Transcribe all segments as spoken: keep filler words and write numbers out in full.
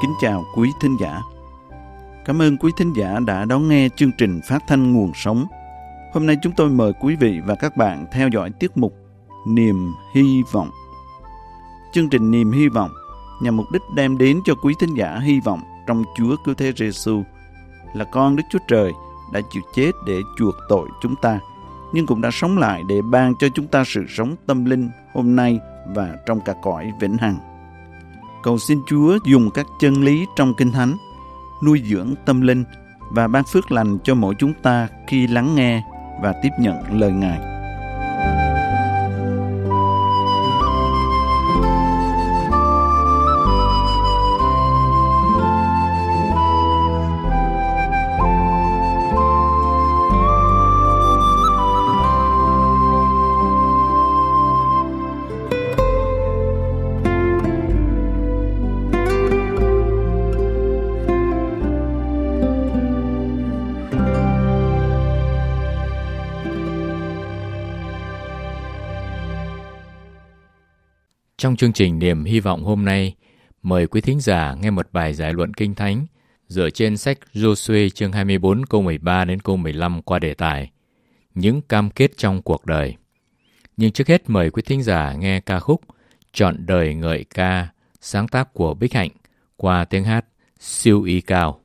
kính chào quý thính giả. Cảm ơn quý thính giả đã đón nghe chương trình phát thanh Nguồn Sống. Hôm nay chúng tôi mời quý vị và các bạn theo dõi tiết mục Niềm Hy Vọng. Chương trình Niềm Hy Vọng nhằm mục đích đem đến cho quý thính giả hy vọng trong Chúa Cứu Thế Giêsu là con Đức Chúa Trời đã chịu chết để chuộc tội chúng ta, nhưng cũng đã sống lại để ban cho chúng ta sự sống tâm linh hôm nay và trong cả cõi vĩnh hằng. Cầu xin Chúa dùng các chân lý trong Kinh Thánh nuôi dưỡng tâm linh và ban phước lành cho mỗi chúng ta khi lắng nghe và tiếp nhận lời Ngài. Trong chương trình Niềm Hy Vọng hôm nay, mời quý thính giả nghe một bài giải luận Kinh Thánh dựa trên sách Giô-suê chương hai mươi bốn câu mười ba đến câu mười lăm qua đề tài Những cam kết trong cuộc đời. Nhưng trước hết mời quý thính giả nghe ca khúc Trọn đời ngợi ca, sáng tác của Bích Hạnh qua tiếng hát siêu y cao.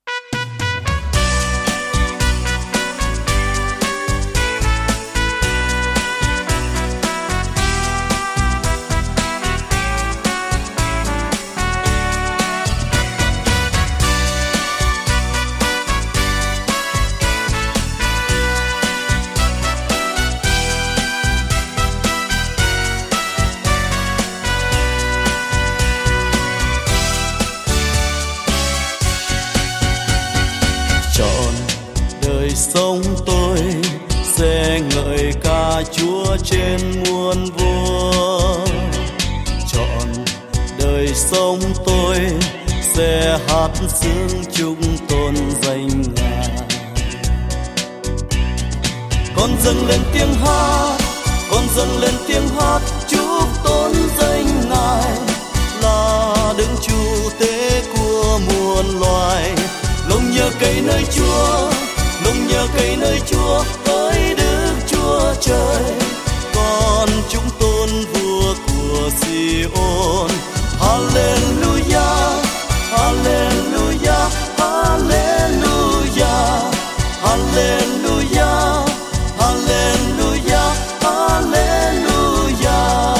Sống tôi sẽ ngợi ca Chúa trên muôn vua. Trọn đời sống tôi sẽ hát sướng chung tôn danh Ngài. Con dâng lên tiếng hát, con dâng lên tiếng hát chúc tôn danh Ngài là đấng chủ tế của muôn loài. Lòng nhớ cây nơi Chúa, lòng nhớ cây nơi Chúa với Đức Chúa Trời. Con chúng tôn vua của Si-ôn. Hallelujah, Hallelujah, Hallelujah, Hallelujah, Hallelujah, Hallelujah.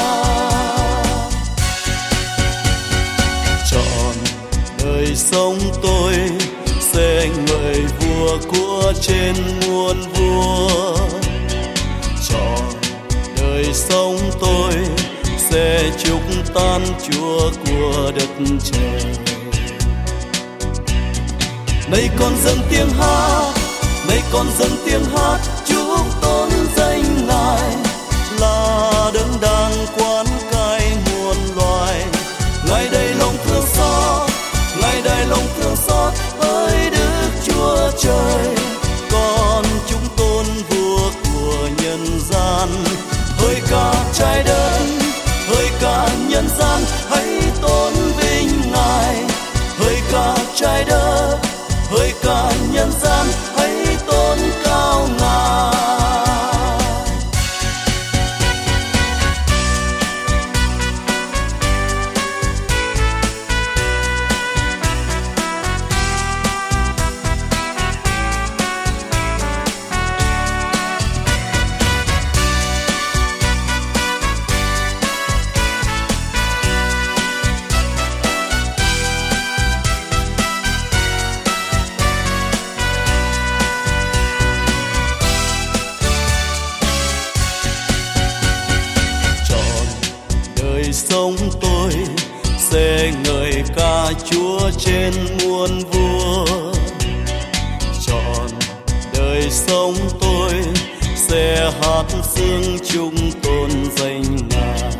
Trọn đời sống tôi sẽ ngợi vua của trên muôn vua. Trọn đời sống tôi sẽ chúc tan Chúa của đất trời. Này con dâng tiếng hát, này con dâng tiếng hát chúc tôn danh Ngài là đấng đang quán cai muôn loài. Ngài đầy lòng thương xót, Ngài đầy lòng thương xót ơi Đức Chúa Trời. Con chúng tôn vua của nhân gian, hỡi cả trái đất, hỡi cả nhân gian hãy tôn vinh Ngài. Hỡi cả trái đất, hỡi cả nhân gian hãy tôn cao Ngài. Sống tôi sẽ ngợi ca Chúa trên muôn vua. Trọn đời sống tôi sẽ hát sướng chung tôn danh Ngài.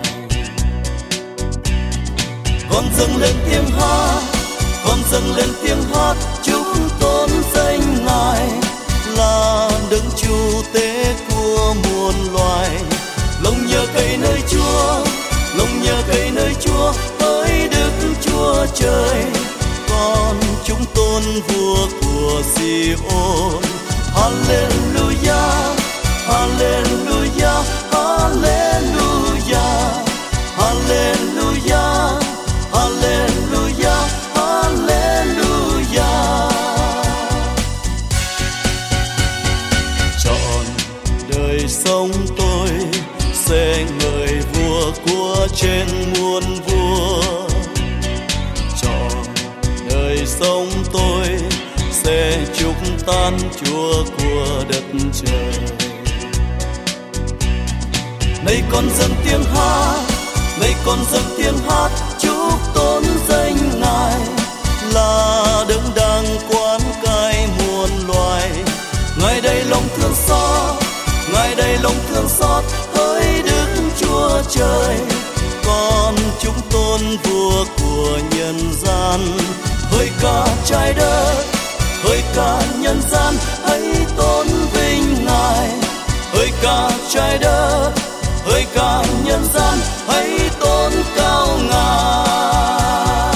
Con dâng lên tiếng hát, con dâng lên tiếng hát chúc tôn danh Ngài là đấng chủ tế của muôn loài. Lòng nhớ cây nơi Chúa, lòng nhớ cây nơi Chúa với Đức Chúa Trời. tôn vua của Sion. Hallelujah, Hallelujah, Hallelujah, Hallelujah, Hallelujah, Hallelujah. Trọn đời sống tôi sẽ ngợi vua của trên muôn vua. Trọn đời sống tôi sẽ chúc tan Chúa của đất trời. Này con dâng tiếng hát, này con dâng tiếng hát chúc tôn danh Ngài, là đấng đang quán cai muôn loài. Ngài đây lòng thương xót, Ngài đây lòng thương xót hỡi Đức Chúa Trời. Con chúng tôn vua của nhân gian, hỡi cả trái đất, hỡi cả nhân gian hãy tôn vinh Ngài. Hỡi cả trái đất, hỡi cả nhân gian hãy tôn cao Ngài.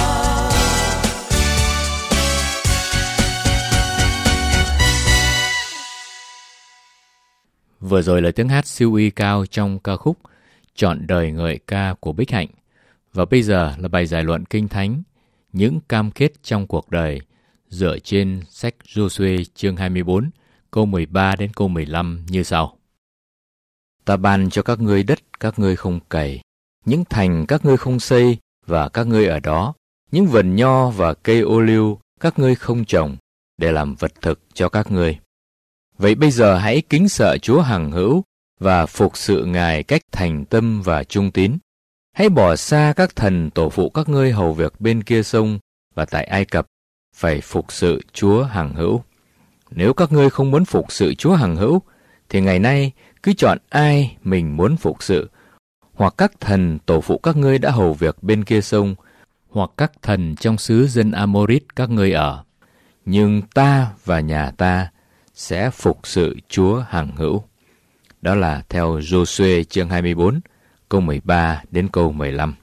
Vừa rồi là tiếng hát siêu uy cao trong ca khúc Trọn đời ngợi ca của Bích Hạnh. Và bây giờ là bài giải luận Kinh Thánh, những cam kết trong cuộc đời, dựa trên sách Giô-suê chương hai mươi bốn, câu mười ba đến câu mười lăm như sau. Ta ban cho các ngươi đất các ngươi không cày, những thành các ngươi không xây và các ngươi ở đó, những vườn nho và cây ô liu các ngươi không trồng, để làm vật thực cho các ngươi. Vậy bây giờ hãy kính sợ Chúa hằng hữu và phục sự Ngài cách thành tâm và trung tín. Hãy bỏ xa các thần tổ phụ các ngươi hầu việc bên kia sông và tại Ai Cập, phải phục sự Chúa hằng hữu. Nếu các ngươi không muốn phục sự Chúa hằng hữu, thì ngày nay cứ chọn ai mình muốn phục sự, hoặc các thần tổ phụ các ngươi đã hầu việc bên kia sông, hoặc các thần trong xứ dân Amorit các ngươi ở. Nhưng ta và nhà ta sẽ phục sự Chúa hằng hữu. Đó là theo Giô-suê chương hai mươi bốn, câu mười ba đến câu mười lăm.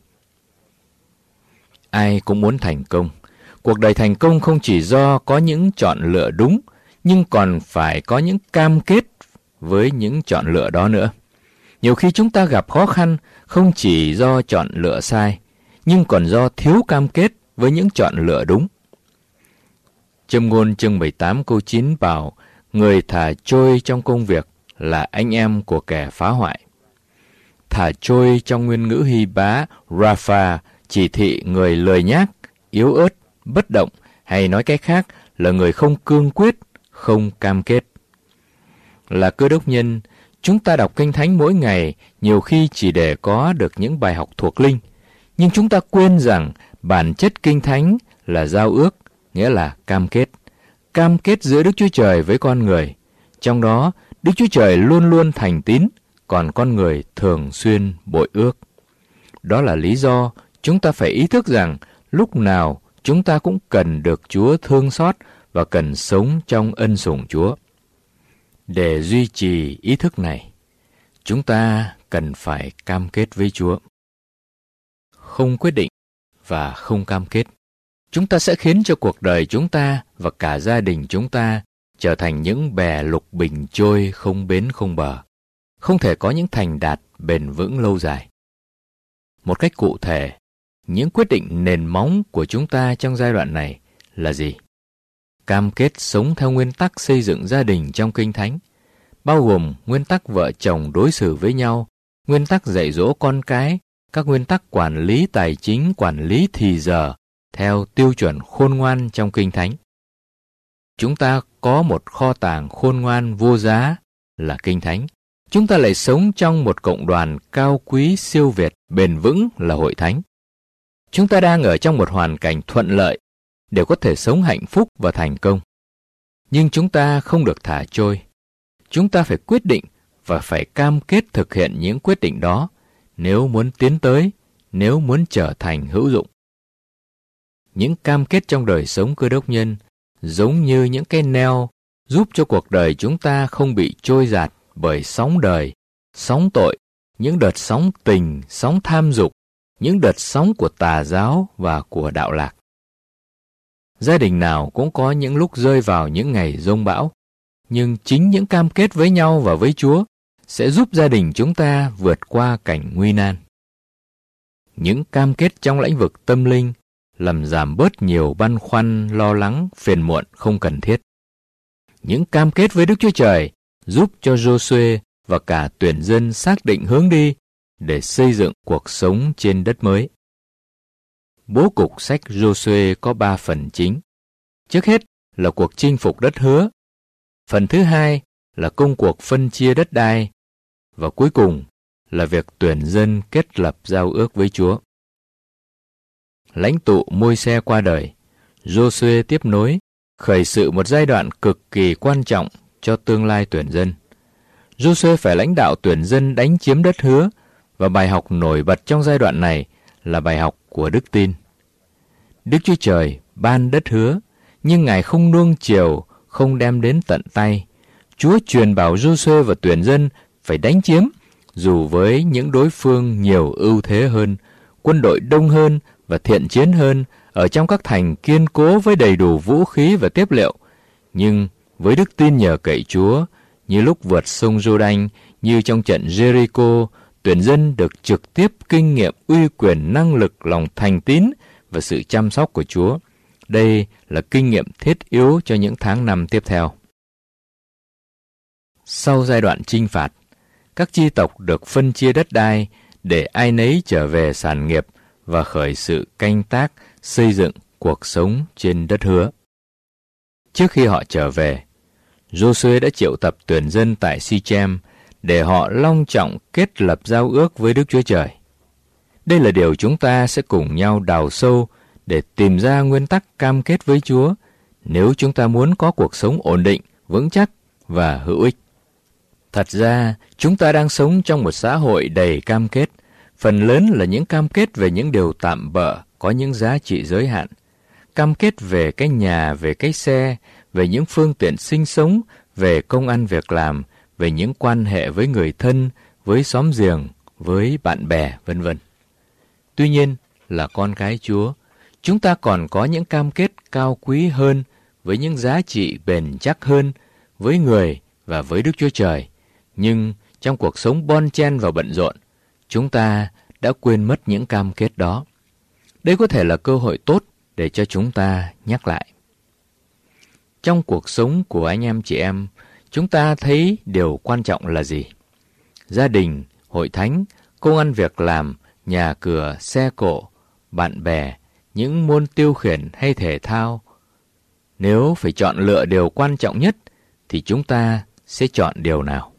Ai cũng muốn thành công. Cuộc đời thành công không chỉ do có những chọn lựa đúng, nhưng còn phải có những cam kết với những chọn lựa đó nữa. Nhiều khi chúng ta gặp khó khăn không chỉ do chọn lựa sai, nhưng còn do thiếu cam kết với những chọn lựa đúng. Châm ngôn chương mười tám câu chín bảo, người thả trôi trong công việc là anh em của kẻ phá hoại. Thả trôi trong nguyên ngữ Hy Bá Rapha chỉ thị người lười nhác, yếu ớt, bất động, hay nói cách khác là người không cương quyết, không cam kết. Là Cơ Đốc nhân, chúng ta đọc Kinh Thánh mỗi ngày nhiều khi chỉ để có được những bài học thuộc linh, nhưng chúng ta quên rằng bản chất Kinh Thánh là giao ước, nghĩa là cam kết. Cam kết giữa Đức Chúa Trời với con người. Trong đó, Đức Chúa Trời luôn luôn thành tín, còn con người thường xuyên bội ước. Đó là lý do chúng ta phải ý thức rằng lúc nào chúng ta cũng cần được Chúa thương xót và cần sống trong ân sủng Chúa. Để duy trì ý thức này, chúng ta cần phải cam kết với Chúa. Không quyết định và không cam kết, chúng ta sẽ khiến cho cuộc đời chúng ta và cả gia đình chúng ta trở thành những bè lục bình trôi không bến không bờ, không thể có những thành đạt bền vững lâu dài. Một cách cụ thể, những quyết định nền móng của chúng ta trong giai đoạn này là gì? Cam kết sống theo nguyên tắc xây dựng gia đình trong Kinh Thánh, bao gồm nguyên tắc vợ chồng đối xử với nhau, nguyên tắc dạy dỗ con cái, các nguyên tắc quản lý tài chính, quản lý thì giờ, theo tiêu chuẩn khôn ngoan trong Kinh Thánh. Chúng ta có một kho tàng khôn ngoan vô giá là Kinh Thánh. Chúng ta lại sống trong một cộng đoàn cao quý siêu việt, bền vững là Hội Thánh. Chúng ta đang ở trong một hoàn cảnh thuận lợi để có thể sống hạnh phúc và thành công. Nhưng chúng ta không được thả trôi. Chúng ta phải quyết định và phải cam kết thực hiện những quyết định đó nếu muốn tiến tới, nếu muốn trở thành hữu dụng. Những cam kết trong đời sống Cơ Đốc nhân giống như những cái neo giúp cho cuộc đời chúng ta không bị trôi dạt bởi sóng đời, sóng tội, những đợt sóng tình, sóng tham dục, những đợt sóng của tà giáo và của đạo lạc. Gia đình nào cũng có những lúc rơi vào những ngày giông bão, nhưng chính những cam kết với nhau và với Chúa sẽ giúp gia đình chúng ta vượt qua cảnh nguy nan. Những cam kết trong lĩnh vực tâm linh làm giảm bớt nhiều băn khoăn, lo lắng, phiền muộn không cần thiết. Những cam kết với Đức Chúa Trời giúp cho Giô-suê và cả tuyển dân xác định hướng đi để xây dựng cuộc sống trên đất mới. Bố cục sách Giô-suê có ba phần chính. Trước hết là cuộc chinh phục đất hứa. Phần thứ hai là công cuộc phân chia đất đai. Và cuối cùng là việc tuyển dân kết lập giao ước với Chúa. Lãnh tụ Môi-se qua đời, Giô-suê tiếp nối, khởi sự một giai đoạn cực kỳ quan trọng cho tương lai tuyển dân. Giô-suê phải lãnh đạo tuyển dân đánh chiếm đất hứa, và bài học nổi bật trong giai đoạn này là bài học của đức tin. Đức Chúa Trời ban đất hứa, nhưng Ngài không nuông chiều, không đem đến tận tay. Chúa truyền bảo Giô-suê và tuyển dân phải đánh chiếm, dù với những đối phương nhiều ưu thế hơn, quân đội đông hơn và thiện chiến hơn, ở trong các thành kiên cố với đầy đủ vũ khí và tiếp liệu. Nhưng với đức tin nhờ cậy Chúa, như lúc vượt sông Giô-đanh, như trong trận Jericho, tuyển dân được trực tiếp kinh nghiệm uy quyền, năng lực, lòng thành tín và sự chăm sóc của Chúa. Đây là kinh nghiệm thiết yếu cho những tháng năm tiếp theo. Sau giai đoạn chinh phạt, các chi tộc được phân chia đất đai để ai nấy trở về sản nghiệp và khởi sự canh tác, xây dựng cuộc sống trên đất hứa. Trước khi họ trở về, Giô-suê đã triệu tập tuyển dân tại Si-chem để họ long trọng kết lập giao ước với Đức Chúa Trời. Đây là điều chúng ta sẽ cùng nhau đào sâu để tìm ra nguyên tắc cam kết với Chúa nếu chúng ta muốn có cuộc sống ổn định, vững chắc và hữu ích. Thật ra, chúng ta đang sống trong một xã hội đầy cam kết, phần lớn là những cam kết về những điều tạm bợ, có những giá trị giới hạn. Cam kết về cái nhà, về cái xe, về những phương tiện sinh sống, về công ăn việc làm, về những quan hệ với người thân, với xóm giềng, với bạn bè, vân vân. Tuy nhiên, là con cái Chúa, chúng ta còn có những cam kết cao quý hơn, với những giá trị bền chắc hơn, với người và với Đức Chúa Trời. Nhưng trong cuộc sống bon chen và bận rộn, chúng ta đã quên mất những cam kết đó. Đây có thể là cơ hội tốt để cho chúng ta nhắc lại. Trong cuộc sống của anh em chị em, chúng ta thấy điều quan trọng là gì? Gia đình, hội thánh, công ăn việc làm, nhà cửa, xe cộ, bạn bè, những môn tiêu khiển hay thể thao. Nếu phải chọn lựa điều quan trọng nhất, thì chúng ta sẽ chọn điều nào?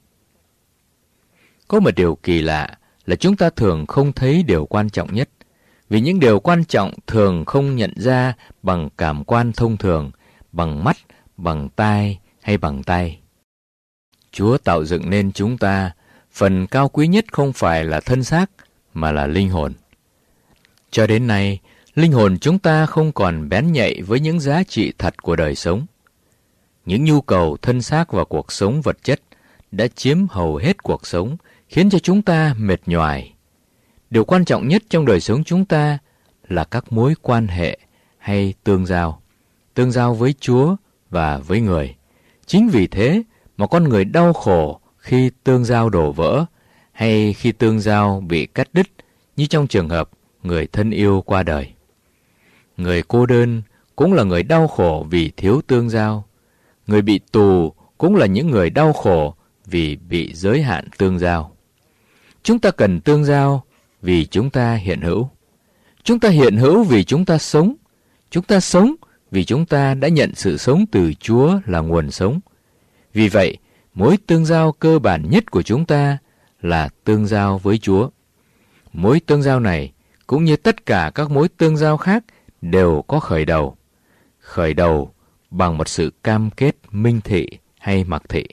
Có một điều kỳ lạ là chúng ta thường không thấy điều quan trọng nhất, vì những điều quan trọng thường không nhận ra bằng cảm quan thông thường, bằng mắt, bằng tai hay bằng tay. Chúa tạo dựng nên chúng ta, phần cao quý nhất không phải là thân xác, mà là linh hồn. Cho đến nay, linh hồn chúng ta không còn bén nhạy với những giá trị thật của đời sống. Những nhu cầu thân xác và cuộc sống vật chất đã chiếm hầu hết cuộc sống, khiến cho chúng ta mệt nhoài. Điều quan trọng nhất trong đời sống chúng ta là các mối quan hệ hay tương giao, tương giao với Chúa và với người. Chính vì thế mà con người đau khổ khi tương giao đổ vỡ, hay khi tương giao bị cắt đứt, như trong trường hợp người thân yêu qua đời. Người cô đơn cũng là người đau khổ vì thiếu tương giao. Người bị tù cũng là những người đau khổ vì bị giới hạn tương giao. Chúng ta cần tương giao vì chúng ta hiện hữu. Chúng ta hiện hữu vì chúng ta sống. Chúng ta sống vì chúng ta đã nhận sự sống từ Chúa là nguồn sống. Vì vậy, mối tương giao cơ bản nhất của chúng ta là tương giao với Chúa. Mối tương giao này, cũng như tất cả các mối tương giao khác, đều có khởi đầu. Khởi đầu bằng một sự cam kết minh thị hay mặc thị.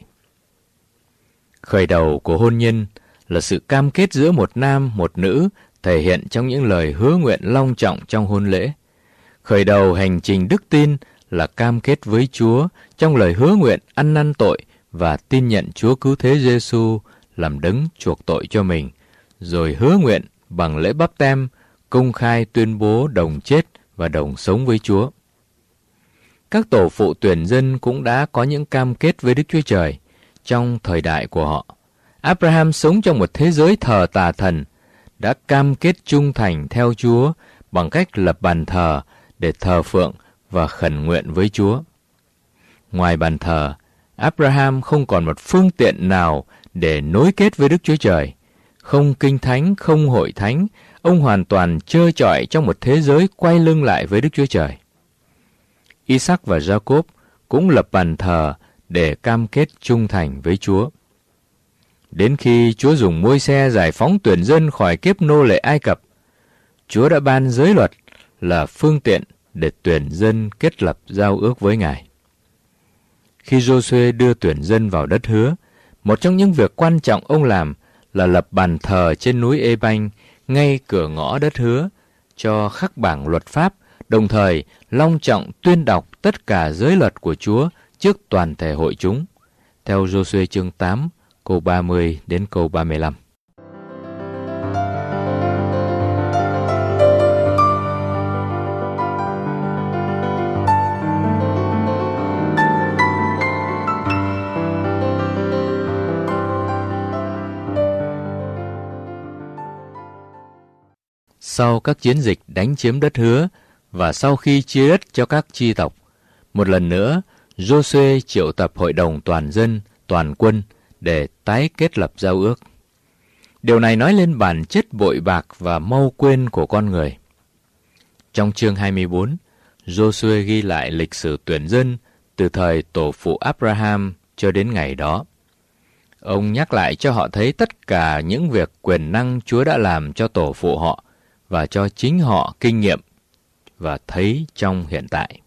Khởi đầu của hôn nhân là sự cam kết giữa một nam, một nữ, thể hiện trong những lời hứa nguyện long trọng trong hôn lễ. Khởi đầu hành trình đức tin là cam kết với Chúa trong lời hứa nguyện ăn năn tội và tin nhận Chúa cứu thế Giêsu làm đấng chuộc tội cho mình, rồi hứa nguyện bằng lễ báp têm công khai tuyên bố đồng chết và đồng sống với Chúa. các tổ phụ tuyển dân cũng đã có những cam kết với Đức Chúa Trời trong thời đại của họ. Abraham sống trong một thế giới thờ tà thần, đã cam kết trung thành theo Chúa bằng cách lập bàn thờ để thờ phượng và khẩn nguyện với Chúa. Ngoài bàn thờ, Abraham không còn một phương tiện nào để nối kết với Đức Chúa Trời. Không kinh thánh, không hội thánh, ông hoàn toàn trơ trọi trong một thế giới quay lưng lại với Đức Chúa Trời. Isaac và Jacob cũng lập bàn thờ để cam kết trung thành với Chúa. Đến khi Chúa dùng Môi-se giải phóng tuyển dân khỏi kiếp nô lệ Ai Cập, Chúa đã ban giới luật là phương tiện để tuyển dân kết lập giao ước với Ngài. Khi Giô-suê đưa tuyển dân vào đất hứa, một trong những việc quan trọng ông làm là lập bàn thờ trên núi Ê-banh ngay cửa ngõ đất hứa cho khắc bảng luật pháp, đồng thời long trọng tuyên đọc tất cả giới luật của Chúa trước toàn thể hội chúng, theo Giô-suê chương tám, câu ba mươi đến câu ba mươi lăm. Sau các chiến dịch đánh chiếm đất hứa và sau khi chia đất cho các chi tộc, một lần nữa Giô-suê triệu tập hội đồng toàn dân, toàn quân để tái kết lập giao ước. Điều này nói lên bản chất bội bạc và mau quên của con người. Trong chương hai mươi bốn, Giô-suê ghi lại lịch sử tuyển dân từ thời tổ phụ Abraham cho đến ngày đó. Ông nhắc lại cho họ thấy tất cả những việc quyền năng Chúa đã làm cho tổ phụ họ và cho chính họ kinh nghiệm và thấy trong hiện tại.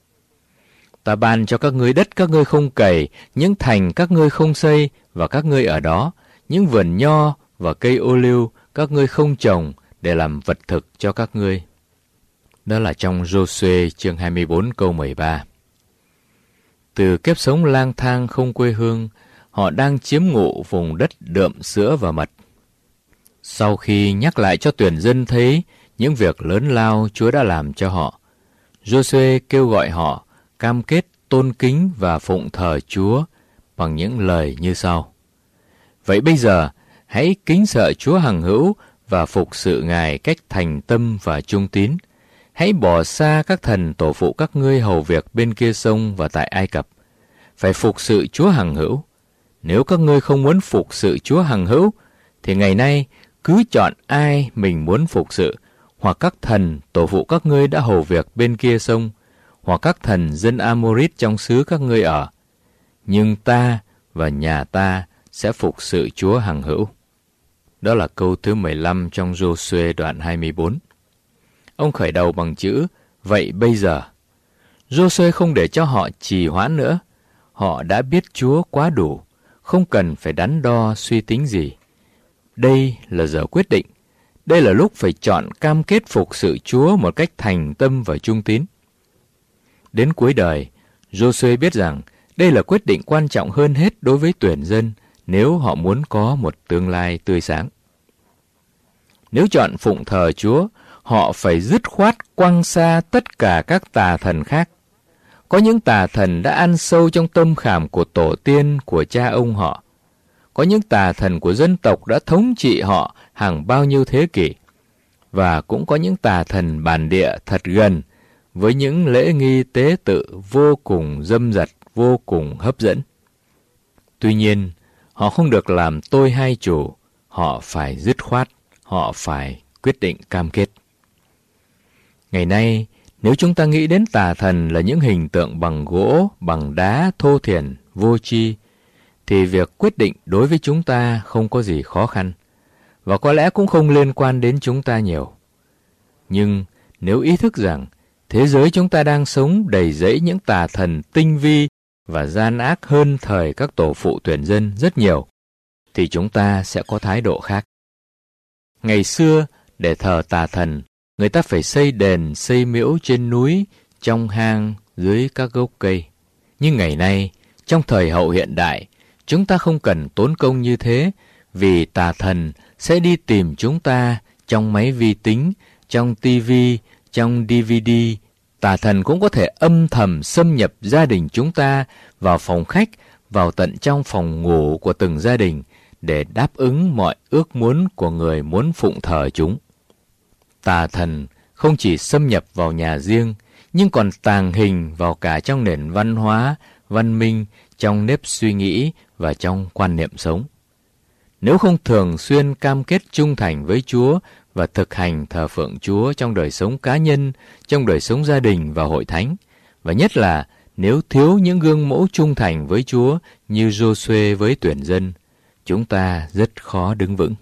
Ta ban cho các ngươi đất các ngươi không cày, những thành các ngươi không xây và các ngươi ở đó, những vườn nho và cây ô liu các ngươi không trồng để làm vật thực cho các ngươi. Đó là trong Giô-suê chương hai mươi bốn câu mười ba. Từ kiếp sống lang thang không quê hương, họ đang chiếm ngụ vùng đất đượm sữa và mật. Sau khi nhắc lại cho tuyển dân thấy những việc lớn lao Chúa đã làm cho họ, Giô-suê kêu gọi họ cam kết tôn kính và phụng thờ Chúa bằng những lời như sau. Vậy bây giờ, hãy kính sợ Chúa hằng hữu và phục sự Ngài cách thành tâm và trung tín. Hãy bỏ xa các thần tổ phụ các ngươi hầu việc bên kia sông và tại Ai Cập. Phải phục sự Chúa hằng hữu. Nếu các ngươi không muốn phục sự Chúa hằng hữu, thì ngày nay cứ chọn ai mình muốn phục sự, hoặc các thần tổ phụ các ngươi đã hầu việc bên kia sông, hoặc các thần dân Amorit trong xứ các ngươi ở. Nhưng ta và nhà ta sẽ phục sự Chúa hằng hữu. Đó là câu thứ mười lăm trong Giô-suê đoạn hai mươi bốn. Ông khởi đầu bằng chữ vậy bây giờ. Giô-suê không để cho họ trì hoãn nữa. Họ đã biết Chúa quá đủ, không cần phải đắn đo suy tính gì. Đây là giờ quyết định. Đây là lúc phải chọn cam kết phục sự Chúa một cách thành tâm và trung tín. Đến cuối đời, Giô-suê biết rằng đây là quyết định quan trọng hơn hết đối với tuyển dân nếu họ muốn có một tương lai tươi sáng. Nếu chọn phụng thờ Chúa, họ phải dứt khoát quăng xa tất cả các tà thần khác. Có những tà thần đã ăn sâu trong tâm khảm của tổ tiên của cha ông họ. Có những tà thần của dân tộc đã thống trị họ hàng bao nhiêu thế kỷ. Và cũng có những tà thần bản địa thật gần, với những lễ nghi tế tự vô cùng dâm dật, vô cùng hấp dẫn. Tuy nhiên, họ không được làm tôi hai chủ, họ phải dứt khoát, họ phải quyết định cam kết. Ngày nay, nếu chúng ta nghĩ đến tà thần là những hình tượng bằng gỗ, bằng đá, thô thiển, vô tri, thì việc quyết định đối với chúng ta không có gì khó khăn, và có lẽ cũng không liên quan đến chúng ta nhiều. Nhưng nếu ý thức rằng thế giới chúng ta đang sống đầy rẫy những tà thần tinh vi và gian ác hơn thời các tổ phụ tuyển dân rất nhiều, thì chúng ta sẽ có thái độ khác. Ngày xưa, để thờ tà thần, người ta phải xây đền, xây miễu trên núi, trong hang, dưới các gốc cây. Nhưng ngày nay, trong thời hậu hiện đại, chúng ta không cần tốn công như thế, vì tà thần sẽ đi tìm chúng ta trong máy vi tính, trong tivi, trong đê vê đê, Tà thần cũng có thể âm thầm xâm nhập gia đình chúng ta, vào phòng khách, vào tận trong phòng ngủ của từng gia đình, để đáp ứng mọi ước muốn của người muốn phụng thờ chúng. Tà thần không chỉ xâm nhập vào nhà riêng, nhưng còn tàng hình vào cả trong nền văn hóa, văn minh, trong nếp suy nghĩ và trong quan niệm sống. Nếu không thường xuyên cam kết trung thành với Chúa và thực hành thờ phượng Chúa trong đời sống cá nhân, trong đời sống gia đình và hội thánh, và nhất là nếu thiếu những gương mẫu trung thành với Chúa như Giô-suê với tuyển dân, chúng ta rất khó đứng vững.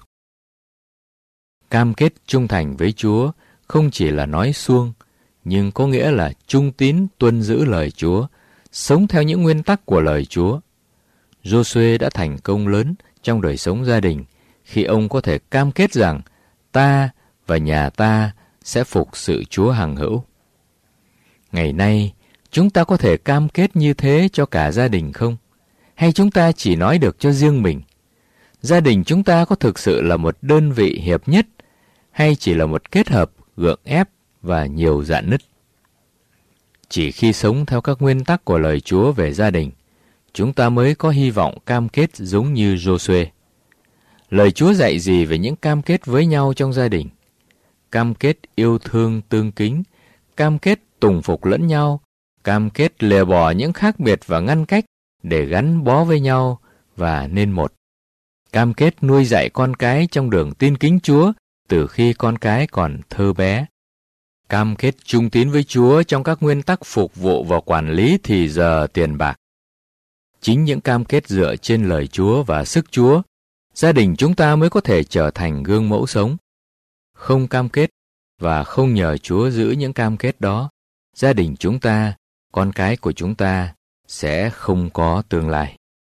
Cam kết trung thành với Chúa không chỉ là nói suông, nhưng có nghĩa là trung tín tuân giữ lời Chúa, sống theo những nguyên tắc của lời Chúa. Giô-suê đã thành công lớn trong đời sống gia đình khi ông có thể cam kết rằng ta và nhà ta sẽ phục sự Chúa hằng hữu. Ngày nay, chúng ta có thể cam kết như thế cho cả gia đình không? Hay chúng ta chỉ nói được cho riêng mình? Gia đình chúng ta có thực sự là một đơn vị hiệp nhất, hay chỉ là một kết hợp gượng ép và nhiều rạn nứt? Chỉ khi sống theo các nguyên tắc của lời Chúa về gia đình, chúng ta mới có hy vọng cam kết giống như Giô-suê. Lời Chúa dạy gì về những cam kết với nhau trong gia đình? Cam kết yêu thương tương kính, cam kết tùng phục lẫn nhau, cam kết lìa bỏ những khác biệt và ngăn cách để gắn bó với nhau và nên một. Cam kết nuôi dạy con cái trong đường tin kính Chúa từ khi con cái còn thơ bé. Cam kết trung tín với Chúa trong các nguyên tắc phục vụ và quản lý thì giờ tiền bạc. Chính những cam kết dựa trên lời Chúa và sức Chúa, gia đình chúng ta mới có thể trở thành gương mẫu sống. Không cam kết và không nhờ Chúa giữ những cam kết đó, gia đình chúng ta, con cái của chúng ta sẽ không có tương lai.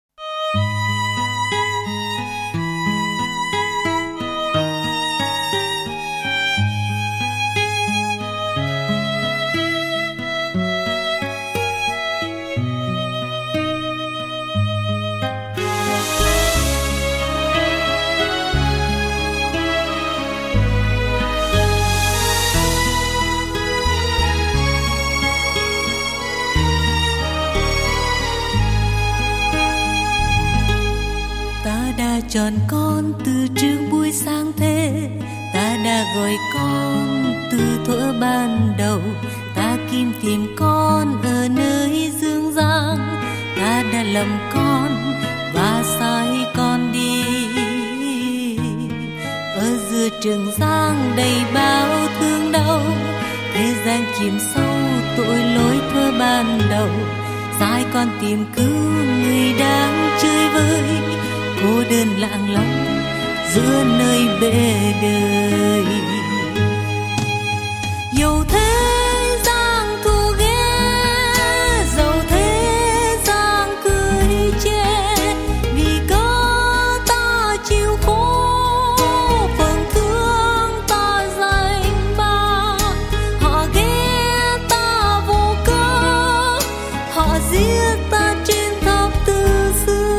Chọn con từ trước buổi sáng thế, ta đã gọi con từ thuở ban đầu. Ta tìm tìm con ở nơi dương gian, ta đã lầm con và sai con đi. Ở giữa trường giang đầy bao thương đau, thế gian chìm sâu tội lỗi thuở ban đầu. Sai con tìm cứu người đang chơi vơi, cô đơn lặng lẽ giữa nơi bể đời. Dẫu thế gian thù ghét, dẫu thế gian cười chê, vì có ta chịu khổ, phần thương ta dành ba. Họ ghét ta vô cớ, họ giết ta trên thập tự xưa.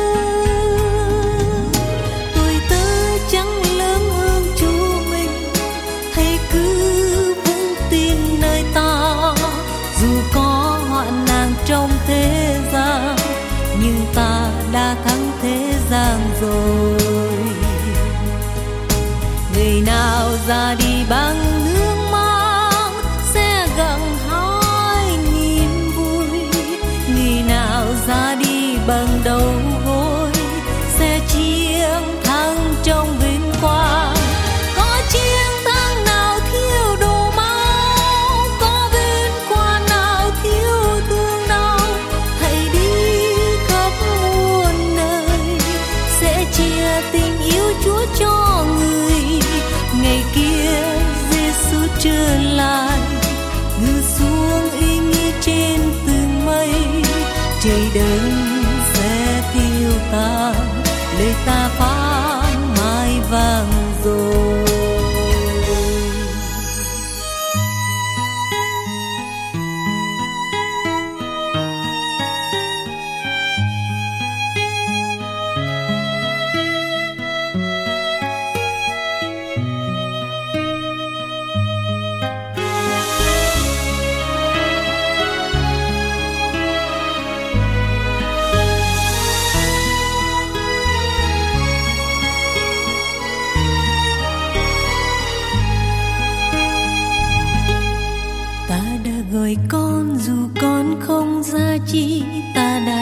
Trong thế gian, nhưng ta đã thắng thế gian rồi. Người nào ra đi bằng nước mắt sẽ gặt hái niềm vui, người nào ra đi bằng đầu gối sẽ chiến thắng trong vinh quang. Có chiến thắng nào thiếu đồ máu, có vinh quang nào thiếu thương. Tình yêu Chúa cho người, ngày kia Giêsu trở lại, ngự xuống uy nghi trên từng mây. Trời đất sẽ tiêu tan, lời ta phán mãi vang rồi.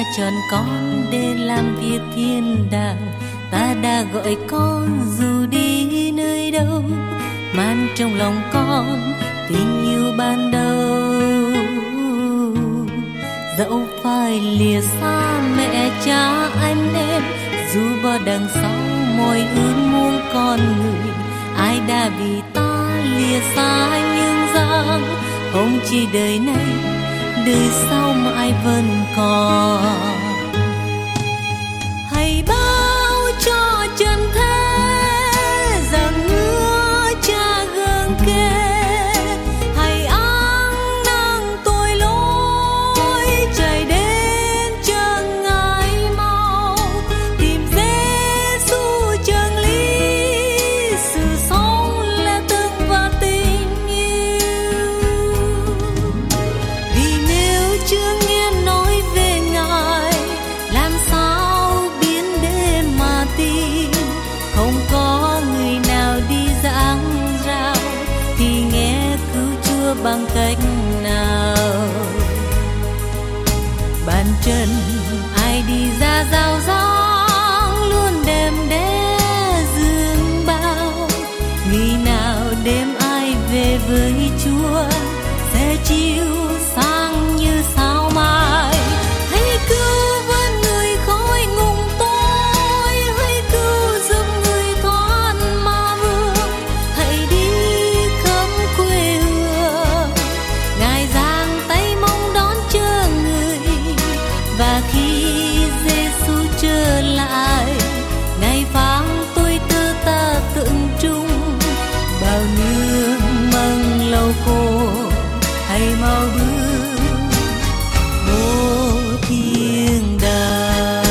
đã chọn con để làm việc thiên đàng. Ta đã gọi con dù đi nơi đâu, mang trong lòng con tình yêu ban đầu. Dẫu phải lìa xa mẹ cha anh em, dù bao đằng sau mọi ước muốn con người, ai đã vì ta lìa xa nhưng rằng không chỉ đời này, đời sau mãi vẫn còn. Hãy báo cho trần thế rằng mưa cha gương kề, hãy ăn năn tội lỗi chạy đến chân Ngài mau, tìm Giêsu chân lý, sự sống là từng và tình yêu. Vì nếu chưa nghe nói về Ngài, làm sao biết để mà tin? Không có người nào đi giảng rao thì nghe cứu Chúa bằng cách nào? Bàn chân ai đi ra giao giảng luôn đem để dương bao, nghĩ nào đêm ai về với Chúa sẽ chiếu sáng như sao mai. Hãy cứu vớt người khỏi ngùng tối, hãy cứu giúp người thoát ma vương, hãy đi khắp quê hương. Ngài giang tay mong đón chờ người, và khi Giêsu trở lại, Ngài phán tôi tơ ta tượng trưng, bao nước măng lâu khô hãy mau bước vô thiên đàng.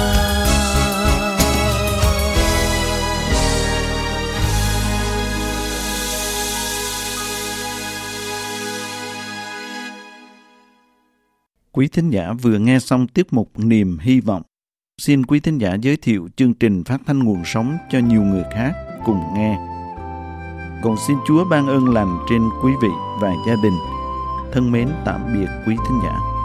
Quý thính giả vừa nghe xong tiết mục Niềm Hy Vọng. Xin quý thính giả giới thiệu chương trình phát thanh nguồn sống cho nhiều người khác cùng nghe. Còn xin Chúa ban ơn lành trên quý vị và gia đình. Thân mến tạm biệt quý thính giả.